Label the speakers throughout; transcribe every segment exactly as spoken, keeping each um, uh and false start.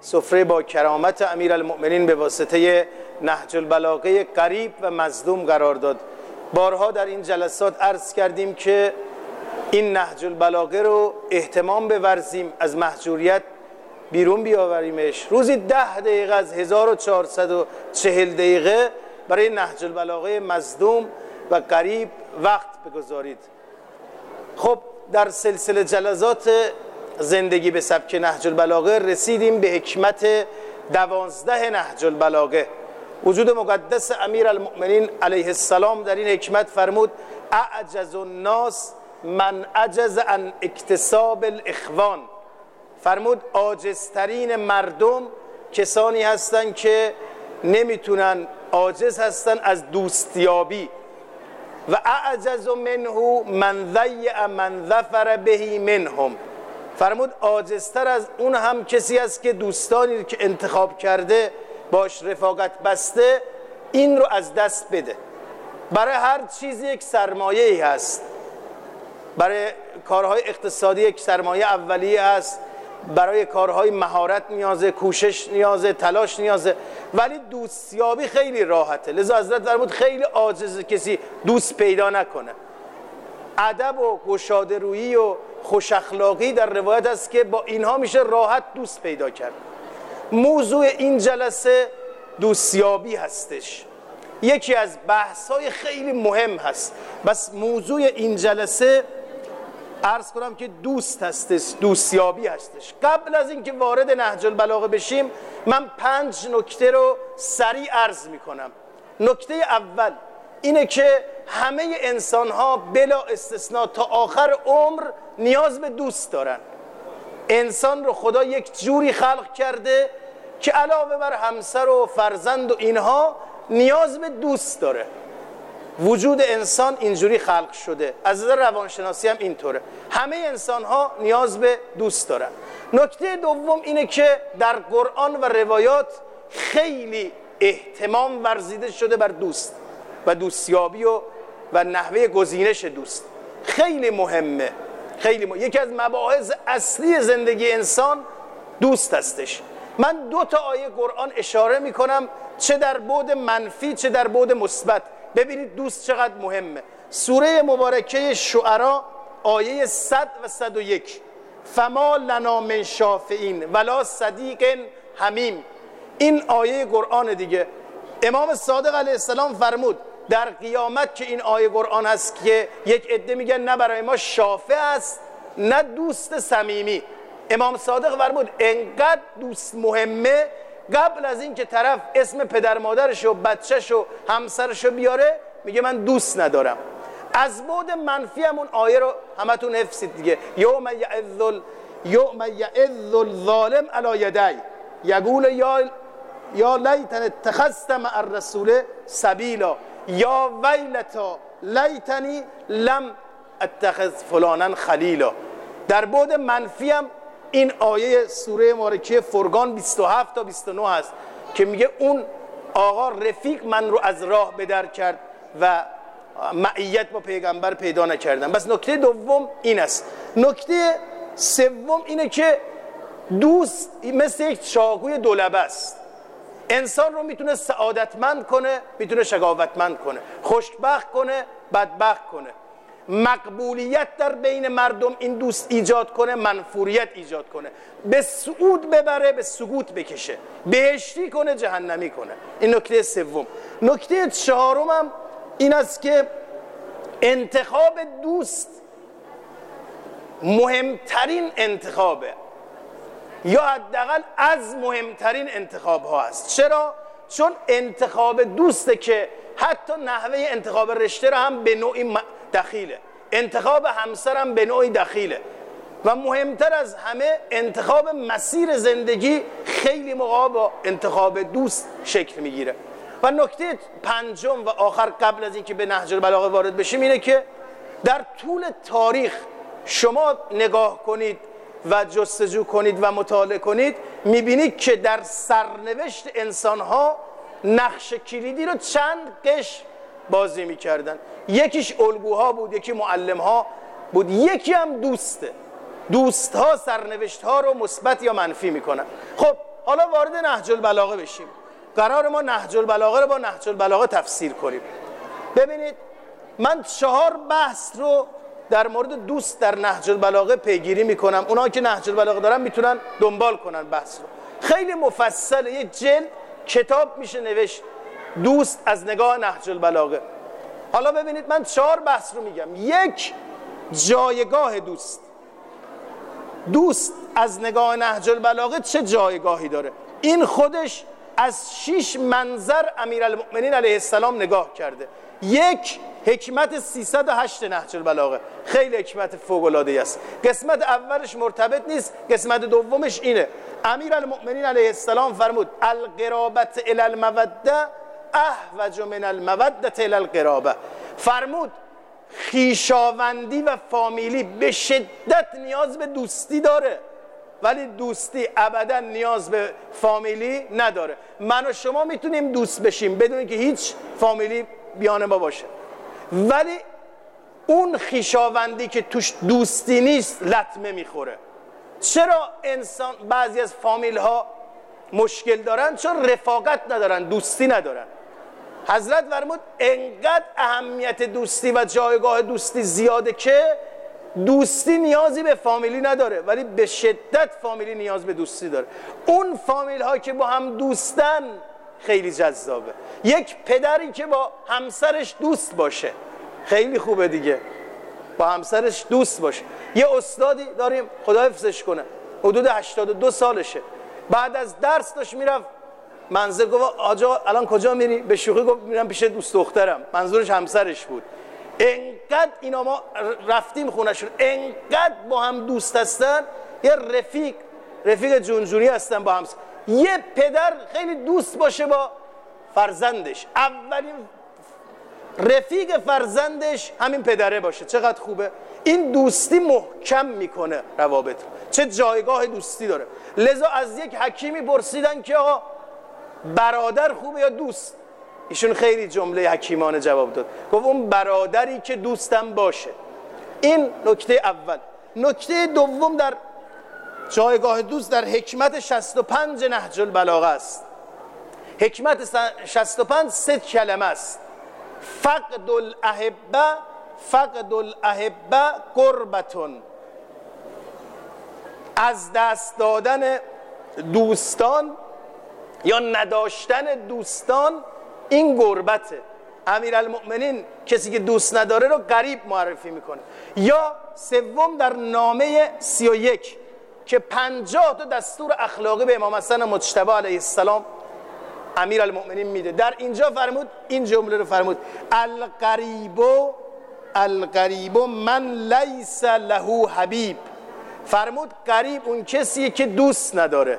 Speaker 1: سفره با کرامت امیرالمؤمنین به واسطه نهج البلاغه قریب و مظلوم قرار داد. بارها در این جلسات عرض کردیم که این نهج البلاغه رو اهتمام بورزیم، از محجوریت بیرون بیاوریمش. روزی ده دقیقه از هزار و چهارصد و چهل دقیقه برای نهج البلاغه مظلوم و قریب وقت بگذارید. خب در سلسله جلسات زندگی به سبک نهج البلاغه رسیدیم به حکمت دوازده نهج البلاغه. وجود مقدس امیرالمؤمنین علیه السلام در این حکمت فرمود اعجز الناس من عجز عن اکتساب الاخوان. فرمود عاجزترین مردم کسانی هستند که نمیتونن، عاجز هستن از دوستیابی. و اعجز منه من ضیع من ظفر به منهم. فرمود عاجزتر از اون هم کسی است که دوستانی که انتخاب کرده باش رفاقت بسته این رو از دست بده. برای هر چیزی یک سرمایه‌ای هست. برای کارهای اقتصادی یک سرمایه اولیه هست، برای کارهای مهارت نیازه، کوشش نیازه، تلاش نیازه، ولی دوستیابی خیلی راحته. لذا حضرت فرمود خیلی عاجز کسی دوست پیدا نکنه. ادب و گشاده رویی و خوش اخلاقی در روایت است که با اینها میشه راحت دوست پیدا کرد. موضوع این جلسه دوستیابی هستش. یکی از بحث‌های خیلی مهم هست. بس موضوع این جلسه عرض کنم که دوست هستش، دوستیابی هستش. قبل از اینکه وارد نهج البلاغه بشیم من پنج نکته رو سریع عرض میکنم. نکته اول اینه که همه انسان‌ها بلا استثناء تا آخر عمر نیاز به دوست دارن. انسان رو خدا یک جوری خلق کرده که علاوه بر همسر و فرزند و اینها نیاز به دوست داره. وجود انسان اینجوری خلق شده. از نظر روانشناسی هم اینطوره. همه انسان ها نیاز به دوست دارن. نکته دوم اینه که در قرآن و روایات خیلی اهتمام ورزیده شده بر دوست و دوستیابی و و نحوه گزینش دوست. خیلی مهمه. خیلی مهمه. یکی از مباحث اصلی زندگی انسان دوست هستش. من دو تا آیه قرآن اشاره میکنم، چه در بعد منفی چه در بعد مثبت. ببینید دوست چقدر مهمه. سوره مبارکه شعرا آیه صد و صد و یک فما لنا من شافعین ولا صدیق حمیم. این آیه قرآن دیگه. امام صادق علیه السلام فرمود در قیامت که این آیه قرآن هست که یک عده میگن نه برای ما شافع است نه دوست صمیمی. امام صادق فرمود انقدر دوست مهمه قبل از این که طرف اسم پدر مادرش و بچهش و همسرش رو بیاره میگه من دوست ندارم. از بعد منفی همون آیه رو همتون حفظید دیگه. یوم یعذ یوم یعذ الظالم علی یدی یقول یا یا لیتن اتخذت مع الرسول سبیلا یا ویلتا لیتنی لم اتخذ فلانا خلیلا. در بعد منفی هم این آیه سوره مبارکه فرقان بیست و هفت تا بیست و نه هست که میگه اون آقا رفیق من رو از راه بدر کرد و معیت با پیغمبر پیدا نکردن. بس نکته دوم این است. نکته سوم اینه که دوست مثل یک چاقوی دولبه است. انسان رو میتونه سعادتمند کنه، میتونه شقاوتمند کنه، خوشبخت کنه، بدبخت کنه. مقبولیت در بین مردم این دوست ایجاد کنه، منفوریت ایجاد کنه، به صعود ببره، به سقوط بکشه، بهشتی کنه، جهنمی کنه. این نکته سوم. نکته چهارم هم این است که انتخاب دوست مهمترین انتخابه یا حداقل از مهمترین انتخاب ها است. چرا؟ چون انتخاب دوسته که حتی نحوه انتخاب رشته را هم به نوعی دخیله، انتخاب همسر هم به نوعی دخیله و مهمتر از همه انتخاب مسیر زندگی خیلی موقع با انتخاب دوست شکل میگیره. و نکته پنجم و آخر قبل از اینکه به نهج البلاغه وارد بشیم اینه که در طول تاریخ شما نگاه کنید و جستجو کنید و مطالعه کنید میبینید که در سرنوشت انسانها نقش کلیدی رو چند قش بازی میکردن. یکیش الگوها بود، یکی معلمها بود، یکی هم دوسته. دوستها سرنوشتها رو مثبت یا منفی میکنن. خب حالا وارد نهج البلاغه بشیم. قرار ما نهج البلاغه رو با نهج البلاغه تفسیر کنیم. ببینید من چهار بحث رو در مورد دوست در نهج البلاغه پیگیری میکنم. اونا که نهج البلاغه دارن میتونن دنبال کنن بحث رو. خیلی مفصله، یه جلد کتاب میشه نوشت دوست از نگاه نهج البلاغه. حالا ببینید من چهار بحث رو میگم. یک، جایگاه دوست. دوست از نگاه نهج البلاغه چه جایگاهی داره؟ این خودش از شش منظر امیرالمؤمنین علیه السلام نگاه کرده. یک، حکمت سیصد و هشت نهج البلاغه، خیلی حکمت فوق‌العاده‌ای است. قسمت اولش مرتبط نیست، قسمت دومش اینه. امیرالمؤمنین علیه السلام فرمود القرابة الی الموده احوج من الموده الی القرابه. فرمود خویشاوندی و فامیلی به شدت نیاز به دوستی داره، ولی دوستی ابدا نیاز به فامیلی نداره. من و شما میتونیم دوست بشیم بدون اینکه هیچ فامیلی بیان ما باشه، ولی اون خویشاوندی که توش دوستی نیست لطمه میخوره. چرا انسان بعضی از فامیل ها مشکل دارن؟ چون رفاقت ندارن، دوستی ندارن. حضرت فرمود انقدر اهمیت دوستی و جایگاه دوستی زیاده که دوستی نیازی به فامیلی نداره، ولی به شدت فامیلی نیاز به دوستی داره. اون فامیل ها که با هم دوستن خیلی جذابه. یک پدری که با همسرش دوست باشه خیلی خوبه دیگه، با همسرش دوست باشه. یه استادی داریم خدا حفظش کنه، حدود هشتاد و دو سالشه، بعد از درس داشت میرفت منزل، گفت آجا الان کجا میری؟ به شوخی گفت میرم پیش دوست دخترم، منظورش همسرش بود. انقدر اینا ما رفتیم خونهشون، انقدر با هم دوست هستن، یه رفیق رفیق جونجونی هستن با همسر. یه پدر خیلی دوست باشه با فرزندش، اولین رفیق فرزندش همین پدره باشه، چقدر خوبه. این دوستی محکم میکنه روابط. چه جایگاه دوستی داره. لذا از یک حکیمی پرسیدن که آقا برادر خوبه یا دوست؟ ایشون خیلی جمله حکیمانه جواب داد، گفت اون برادری که دوستم باشه. این نکته اول. نکته دوم در جایگاه دوست در حکمت شصت و پنج نهج البلاغه است. حکمت شصت و پنج سه کلمه است: فقد الاحبه، فقد الاحبه قربتون. از دست دادن دوستان یا نداشتن دوستان این غربته. امیرالمؤمنین کسی که دوست نداره رو غریب معرفی میکنه. یا سوم در نامه سی و یک که پنجاه تا دستور اخلاقی به امام حسن مجتبی علیه السلام امیرالمؤمنین میده. در اینجا فرمود، این جمله رو فرمود: الغریب الغریب من لیس له حبیب. فرمود غریب اون کسیه که دوست نداره.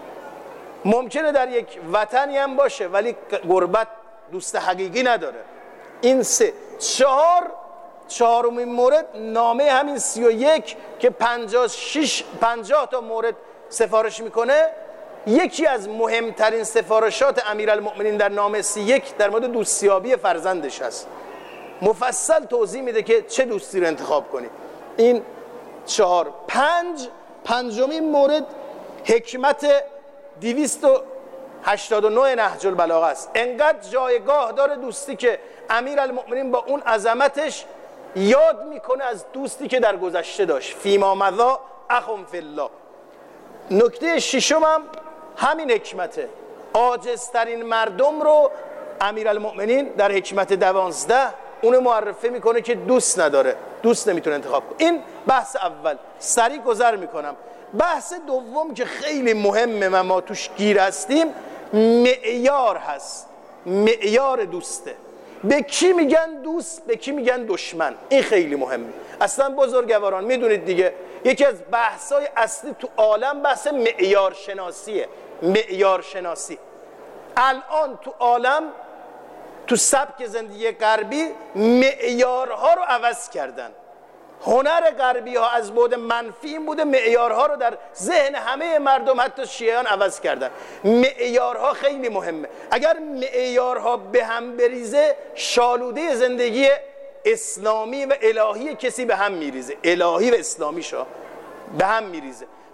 Speaker 1: ممکنه در یک وطنی هم باشه ولی غربت دوست حقیقی نداره. این سه. چهار چهارمین مورد نامه همین سی و یک که پنجاه شش پنجاه تا مورد سفارش میکنه. یکی از مهمترین سفارشات امیرالمؤمنین در نامه سی و یک در مورد دوستیابی فرزندش هست. مفصل توضیح میده که چه دوستی رو انتخاب کنید. این چهار. پنج پنجمین مورد حکمت دویست و هشتاد و نه نهج البلاغه است. انقدر جایگاه داره دوستی که امیرالمؤمنین با اون عظمتش یاد میکنه از دوستی که در گذشته داشت. فیما مضی اخم فی الله. نکته ششم هم همین حکمته. عاجزترین مردم رو امیرالمؤمنین در حکمت دوازده اون معرفی میکنه که دوست نداره، دوست نمیتونه انتخاب کنه. این بحث اول، سریع گذر میکنم. بحث دوم که خیلی مهمه و ما توش گیر هستیم، معیار هست. معیار دوسته. به کی میگن دوست، به کی میگن دشمن. این خیلی مهمه. اصلا بزرگواران میدونید دیگه، یکی از بحث‌های اصلی تو عالم بحث معیار شناسیه. معیار شناسی الان تو عالم، تو سبک زندگی غربی معیارها رو عوض کردن. هنر غربی ها از بعد منفی این بوده معیارها رو در ذهن همه مردم حتی شیعیان عوض کردن. معیارها خیلی مهمه. اگر معیارها به هم بریزه شالوده زندگی اسلامی و الهی کسی به هم میریزه. الهی و اسلامی شا به هم میریزه.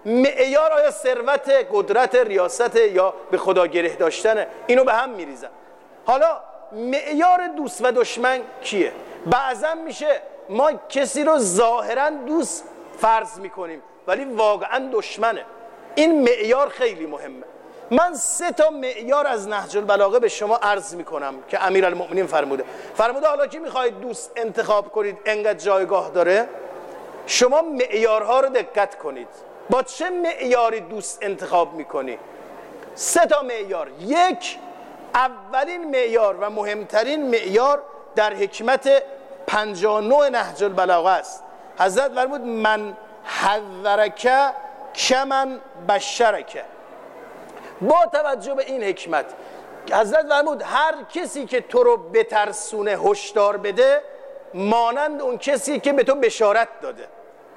Speaker 1: معیار آیا ثروت، قدرت، ریاست یا به خدا گره داشتنه؟ اینو به هم میریزن. حالا معیار دوست و دشمن کیه؟ بعضا میشه ما کسی رو ظاهرا دوست فرض میکنیم ولی واقعا دشمنه. این معیار خیلی مهمه. من سه تا معیار از نهج البلاغه به شما عرض میکنم که امیرالمؤمنین فرموده. فرموده حالا که میخواید دوست انتخاب کنید انقدر جایگاه داره، شما معیارها رو دقت کنید. با چه معیاری دوست انتخاب میکنی؟ سه تا معیار. یک، اولین معیار و مهمترین معیار در حکمت پنجاه و نه نهج البلاغه است. حضرت فرمود من حذرک کمن بشرک. با توجه به این حکمت حضرت فرمود هر کسی که تو رو بترسونه، هشدار بده، مانند اون کسی که به تو بشارت داده.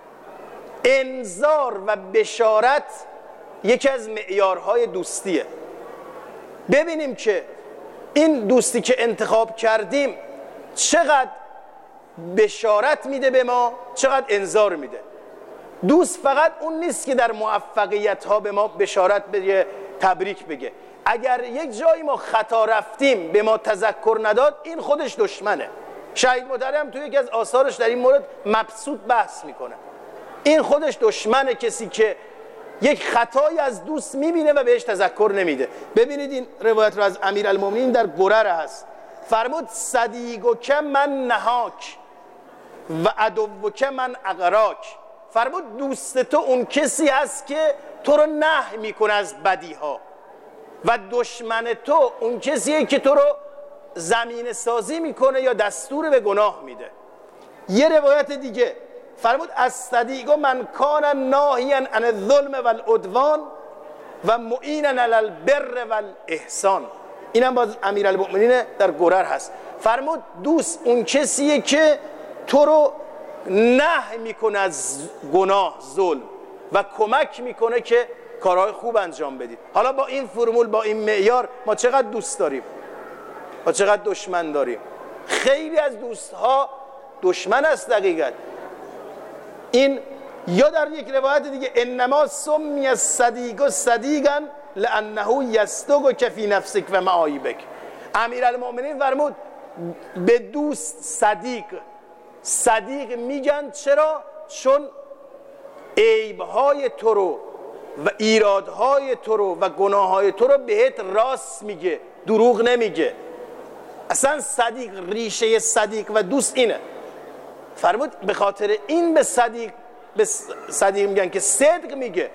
Speaker 1: انذار و بشارت یکی از معیارهای دوستیه. ببینیم که این دوستی که انتخاب کردیم چقدر بشارت میده به ما، چقدر انذار میده. دوست فقط اون نیست که در موفقیت ها به ما بشارت بده، تبریک بگه. اگر یک جایی ما خطا رفتیم به ما تذکر نداد، این خودش دشمنه. شهید محترم توی یکی از آثارش در این مورد مبسوط بحث میکنه. این خودش دشمنه، کسی که یک خطایی از دوست میبینه و بهش تذکر نمیده. ببینید این روایت رو از امیرالمومنین در برر هست. فرمود صدیقک من نهاک و عدوک من اغراک. فرمود دوست تو اون کسی هست که تو رو نهی میکنه از بدی ها و دشمن تو اون کسیه که تو رو زمین سازی میکنه یا دستور به گناه میده. یه روایت دیگه فرمود از صدیق من کان ناهیا عن الظلم والعدوان و معینا علی البر والاحسان. اینم باز امیرالمؤمنین در گرر هست. فرمود دوست اون کسیه که تو رو نهی میکنه از گناه، ظلم و کمک میکنه که کارهای خوب انجام بدید. حالا با این فرمول، با این معیار ما چقدر دوست داریم، ما چقدر دشمن داریم. خیلی از دوستها دشمن است دقیقاً. این یا در یک روایت دیگه انما سمی الصدیق صدیقا لانه یصدق فی نفسک و معایبک. امیرالمؤمنین فرمود به دوست صدیق صدیق میگن. چرا؟ چون عیبهای تو رو و ایرادهای تو رو و گناههای تو رو بهت راست میگه، دروغ نمیگه. اصلا صدیق، ریشه صدیق و دوست اینه. فرمود به خاطر این به صدیق به صدیق میگن که صدق میگه،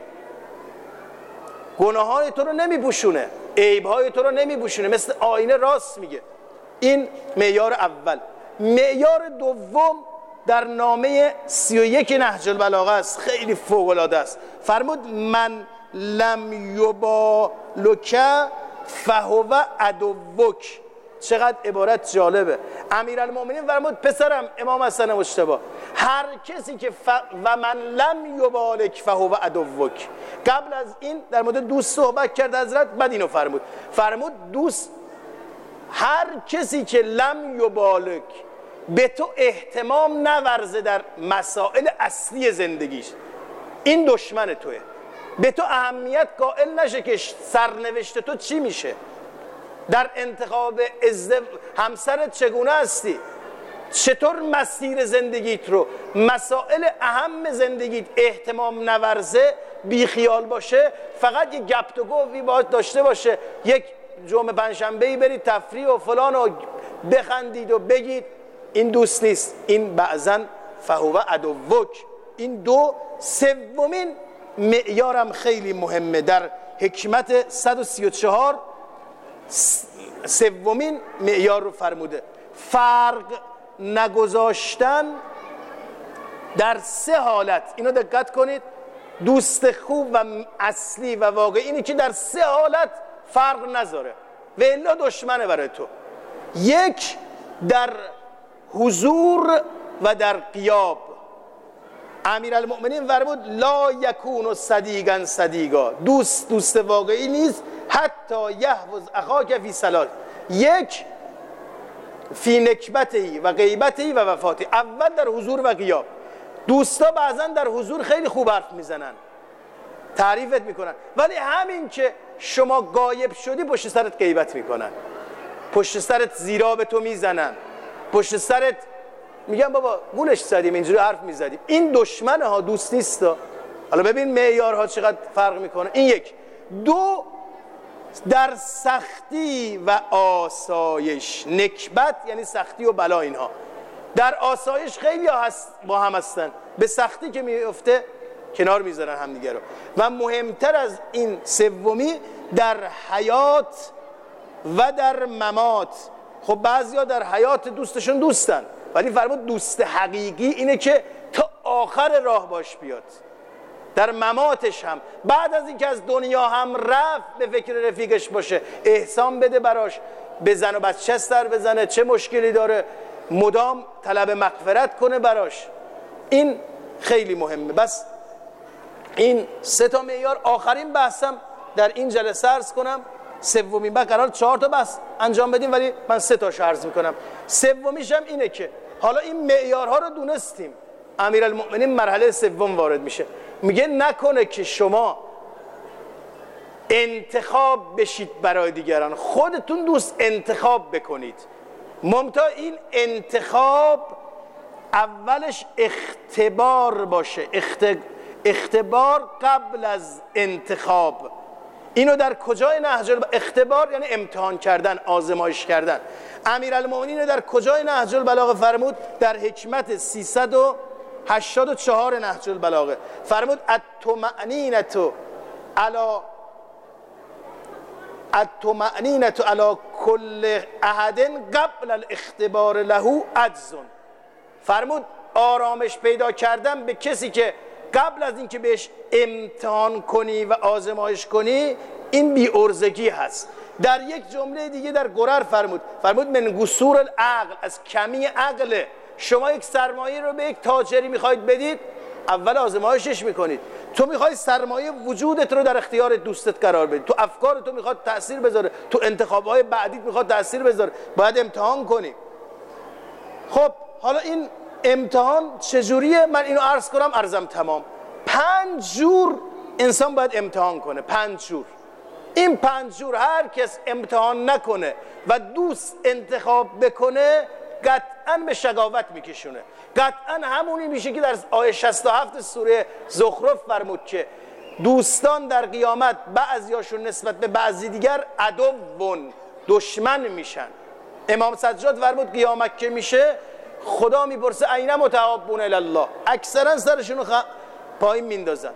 Speaker 1: گناههای تو رو نمیپوشونه، عیبهای تو رو نمیپوشونه، مثل آینه راست میگه. این معیار اول. معیار دوم در نامه سی و یک نهج البلاغه است، خیلی فوق العاده است. فرمود من لم یبالک فهو عدوک. چقدر عبارت جالبه. امیرالمؤمنین فرمود پسرم امام حسن مجتبی، هر کسی که ف... و من لم یبالک فهو عدوک. قبل از این در مورد دوست صحبت کرد حضرت، بعد اینو فرمود. فرمود دوست هر کسی که لم یبالک، به تو اهتمام نورزه در مسائل اصلی زندگیش، این دشمن توه. به تو اهمیت قائل نشه که سرنوشت تو چی میشه، در انتخاب ازدو... همسرت چگونه هستی، چطور مسیر زندگیت رو، مسائل اهم زندگیت اهتمام نورزه، بیخیال باشه، فقط یک گپ و گفتی باید داشته باشه، یک جمعه پنجشنبه‌ای برید تفریح و فلان و بخندید و بگید، این دوست نیست. این بعضاً فهو عدوک. این دو. سومین معیارم خیلی مهمه در حکمت صد و سی و چهار، سومین معیار رو فرموده، فرق نگذاشتن در سه حالت. اینو دقت کنید. دوست خوب و اصلی و واقعی اینه که در سه حالت فرق نذاره و الا دشمنه برای تو. یک، در حضور و در غیاب. امیرالمؤمنین فرمود لا یکون صدیقا صدیقا. دوست دوست واقعی نیست حتی یحفظ اخاک فی صلاح. یک، فی نکبتی و غیبتی و وفاتی. اول در حضور و غیاب. دوستا بعضا در حضور خیلی خوب حرف میزنن، تعریفت میکنن، ولی همین که شما غایب شدی پشت سرت غیبت میکنن، پشت سرت زیرا به تو میزنن، پشت سرت میگن بابا گولش زدیم، اینجوری حرف میزدیم. این دشمنه ها، دوست نیست ها. حالا ببین معیارها چقدر فرق میکنه. این یک. دو، در سختی و آسایش، نکبت یعنی سختی و بلا، اینها در آسایش خیلی ها هست با هم هستن، به سختی که میفته کنار میذارن همدیگه رو. و مهمتر از این سومی، در حیات و در ممات. خب بعضیا در حیات دوستشون دوستن، ولی فرمود دوست حقیقی اینه که تا آخر راه باش بیاد. در مماتش هم بعد از اینکه از دنیا هم رفت به فکر رفیقش باشه، احسان بده براش، به زن و بچه سر بزنه، چه مشکلی داره، مدام طلب مغفرت کنه براش. این خیلی مهمه. بس این سه تا معیار. آخرین بحثم در این جلسه عرض کنم، سومین بحث قرار چهار تا بحث انجام بدیم ولی من سه تاشو عرض میکنم. سومیش هم اینه که حالا این معیارها رو دونستیم، امیرالمؤمنین مرحله سوم وارد میشه، میگه نکنه که شما انتخاب بشید برای دیگران، خودتون دوست انتخاب بکنید. ممتاز این انتخاب اولش اختبار باشه، اختبار قبل از انتخاب. اینو در کجای نهج البلاغه؟ اختبار یعنی امتحان کردن، آزمایش کردن. امیرالمؤمنین در کجای نهج البلاغه فرمود؟ در حکمت سیصد و هشتاد و چهار نهج البلاغه فرمود الطمأنینة علی الطمأنینة علی کل احد قبل الاختبار له عجز. فرمود آرامش پیدا کردن به کسی که قبل از اینکه بهش امتحان کنی و آزمایش کنی، این بی‌عرضگی هست. در یک جمله دیگه در قرر فرمود فرمود من قصور العقل، از کمی عقل. شما یک سرمایه رو به یک تاجری میخواید بدید، اول آزمایشش میکنید. تو میخوای سرمایه وجودت رو در اختیار دوستت قرار بدی، تو افکار تو میخواد تأثیر بذاره، تو انتخابهای بعدیت میخواد تأثیر بذاره، باید امتحان کنی. خب حالا این امتحان چجوریه؟ من اینو عرض کنم، عرضم تمام. پنج جور انسان باید امتحان کنه، پنج جور. این پنج جور هر کس امتحان نکنه و دوست انتخاب بکنه، قطعاً به شقاوت میکشونه. قطعاً همونی میشه که در آیه شصت و هفت سوره زخرف فرمود که دوستان در قیامت بعضیاشون نسبت به بعضی دیگر عدوون، دشمن میشن. امام سجاد فرمود قیامت که میشه خدا میپرسه اینا متحابون الله، اکثرا سرشون رو خ... پایین میندازن.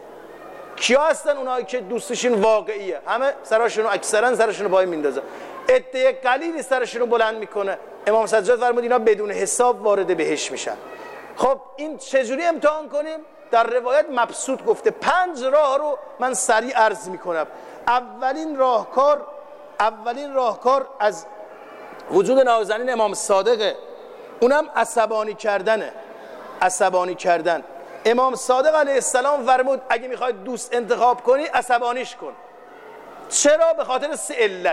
Speaker 1: کیا هستن اونایی که دوستشون واقعیه؟ همه سرشون رو اکثرا سرشون رو پایین میندازن. عده قلیلی سرشون رو بلند میکنه. امام سجاد فرمود اینا بدون حساب وارد بهشت میشن. خب این چجوری امتحان کنیم؟ در روایت مبسوط گفته پنج راه رو من سریع عرض میکنم. اولین راهکار اولین راهکار از وجود نازنین امام صادقه، اونم عصبانی کردنه. عصبانی کردن. امام صادق علیه السلام فرمود اگه میخواید دوست انتخاب کنی عصبانیش کن. چرا؟ به خاطر سه علت.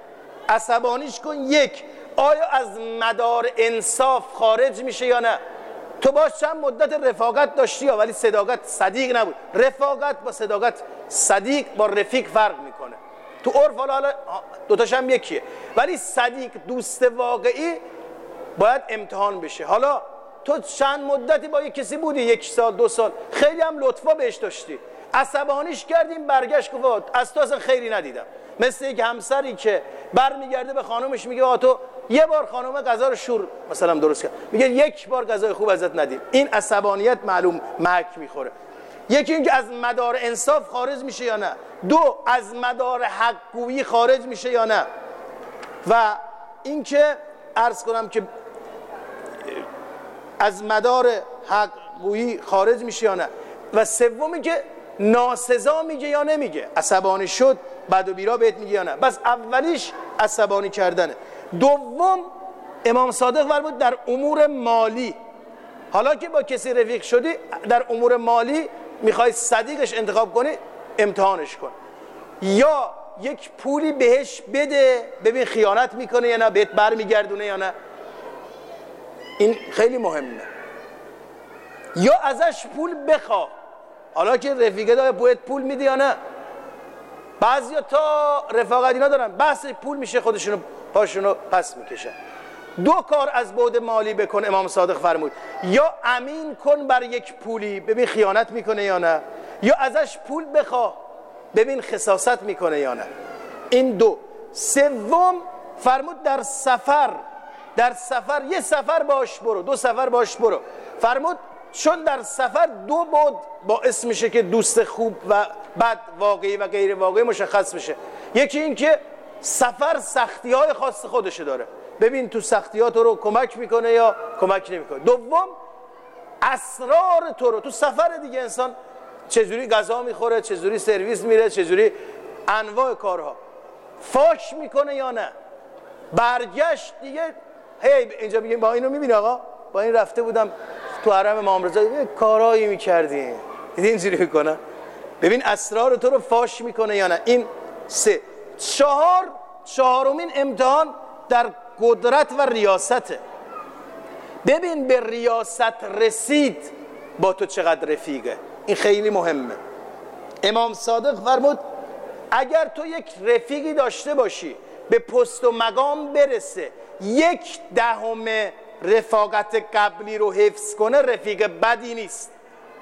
Speaker 1: عصبانیش کن. یک، آیا از مدار انصاف خارج میشه یا نه؟ تو باش چند مدت رفاقت داشتی ها، ولی صداقت صدیق نبود. رفاقت با صداقت صدیق با رفیق فرق میکنه. تو عرف حالا دوتاش هم یکیه، ولی صدیق دوست واقعی باید امتحان بشه. حالا تو چند مدتی با یک کسی بودی، یک سال دو سال، خیلی هم لطفا بهش داشتی، عصبانیش کردیم، برگشت گفت از تو اصلا خیری ندیدم. مثل یک همسری که برمیگرده به خانومش میگه آ تو یه بار خانومه غذا رو شور مثلا درست کرد، میگه یک بار غذای خوب ازت ندید. این عصبانیت معلوم محک میخوره. یکی اینکه از مدار انصاف خارج میشه یا نه. دو، از مدار حق گویی خارج میشه یا نه. و اینکه عرض کنم که از مدار حق گویی خارج میشه یا نه. و سومی که ناسزا میگه یا نمیگه، عصبانی شد بد و بیرا بهت میگه یا نه. بس اولیش عصبانی کردنه. دوم امام صادق فرمود در امور مالی، حالا که با کسی رفیق شدی در امور مالی میخوای صدیقش انتخاب کنی، امتحانش کن. یا یک پولی بهش بده ببین خیانت میکنه یا نه، بهت برمیگردونه یا نه. این خیلی مهمه. یا ازش پول بخواه، حالا که رفیقه داره بهت پول میده یا نه؟ بعضیا تا رفاقت اینا دارن، بحث پول میشه خودشونو پاشونو پس میکشن. دو کار از بعد مالی بکن، امام صادق فرمود، یا امین کن بر یک پولی ببین خیانت میکنه یا نه، یا ازش پول بخواه ببین خساست میکنه یا نه. این دو. سوم فرمود در سفر، در سفر یه سفر باش برو، دو سفر باش برو. فرمود چون در سفر دو بعد باعث میشه که دوست خوب و بد، واقعی و غیر واقعی مشخص بشه. یکی این که سفر سختی های خاص خودشه داره، ببین تو سختیات رو کمک میکنه یا کمک نمیکنه. دوم اسرار تو رو تو سفر دیگه، انسان چجوری غذا میخوره، چجوری سرویس میره، چجوری انواع کارها فاش میکنه یا نه. برگشت دیگه هی اینجا میگه با اینو میبینی آقا با این رفته بودم تو حرم امام رضا یه کارایی میکردی، دیدی اینجوری میکنه. ببین اسرار تو رو فاش میکنه یا نه. این سه. چهار چهارمین امتحان در قدرت و ریاسته. ببین به ریاست رسید با تو چقدر رفیقه، این خیلی مهمه. امام صادق فرمود اگر تو یک رفیقی داشته باشی به پست و مقام برسه، یک دهم رفاقت قبلی رو حفظ کنه، رفیق بدی نیست.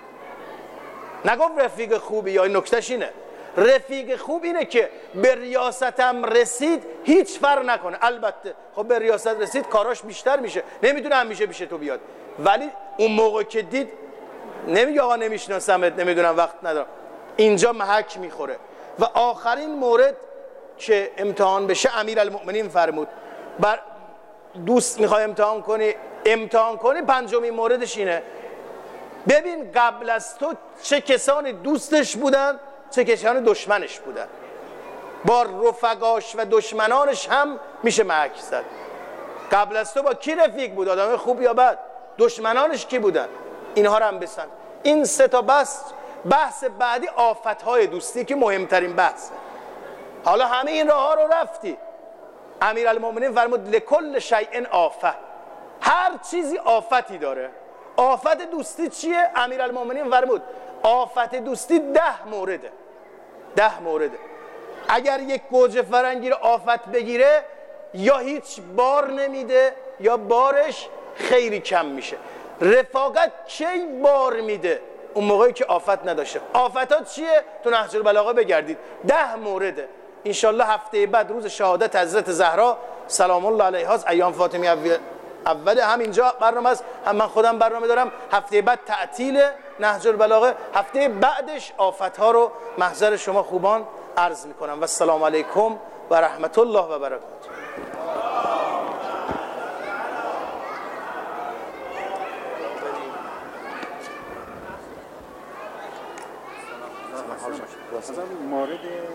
Speaker 1: نگفت رفیق خوبی، یا نکتهش اینه رفیق خوب اینه که به ریاستم رسید هیچ فرق نکنه. البته خب به ریاست رسید کاراش بیشتر میشه، نمیتونه همیشه پیش تو بیاد، ولی اون موقع که دید نمیگه آقا نمیشناسمت، نمیدونم وقت ندارم، اینجا محک میخوره. و آخرین مورد که امتحان بشه، امیرالمؤمنین فرمود بر دوست میخوای امتحان کنی امتحان کنی پنجمین موردش اینه، ببین قبل از تو چه کسانی دوستش بودن چه کسانی دشمنش بودن. با رفقاش و دشمنانش هم میشه محک زد. قبل از تو با کی رفیق بود، آدم خوب یا بد، دشمنانش کی بودن، اینها رو هم بسن. این سه تا بحث بحث بعدی آفتهای دوستی که مهمترین بحثه. حالا همه این راه ها رو رفتی، امیرالمؤمنین فرمود لکل شیء آفه، هر چیزی آفتی داره. آفت دوستی چیه؟ امیرالمؤمنین فرمود آفت دوستی ده مورده، ده مورده. اگر یک گوجه فرنگی رو آفت بگیره یا هیچ بار نمیده یا بارش خیلی کم میشه. رفاقت کی بار میده؟ اون موقعی که آفت نداشته. آفتات چیه؟ تو نهج البلاغه بگردید، ده مورده. انشالله هفته بعد روز شهادت حضرت زهرا سلام الله علیها از ایام فاطمی اول همینجا برنامه است، هم من خودم برنامه دارم. هفته بعد تعطیل نهج البلاغه، هفته بعدش آفتها رو محضر شما خوبان عرض میکنم. و السلام علیکم و رحمت الله و برکاته.
Speaker 2: مورد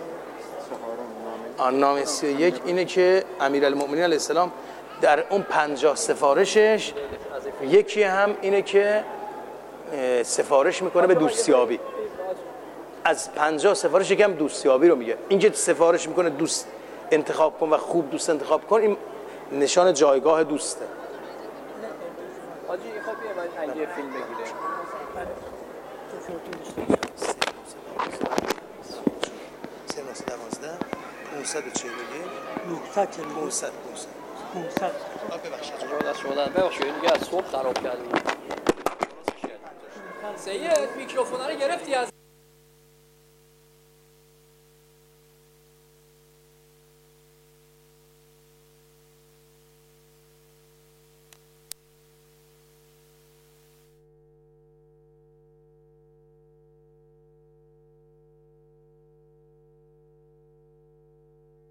Speaker 1: چهارم نامه سی و یک اینه که امیرالمؤمنین علیه السلام در اون پنجاه سفارشش یکی هم اینه که سفارش میکنه به دوستیابی. از پنجاه سفارش یکم دوستیابی رو میگه. این که سفارش میکنه دوست انتخاب کن و خوب دوست انتخاب کن، این نشان جایگاه دوسته.
Speaker 3: حاجی خب من یه فیلم بگیره.
Speaker 1: پانصد و چهل و یک
Speaker 4: نهصد چهل و یک
Speaker 1: پانصد
Speaker 4: پانصد
Speaker 1: ببخشید
Speaker 3: از شما دارم ببخشید دیگه از صبح خراب کردیم. سید میکروفون رو گرفتی از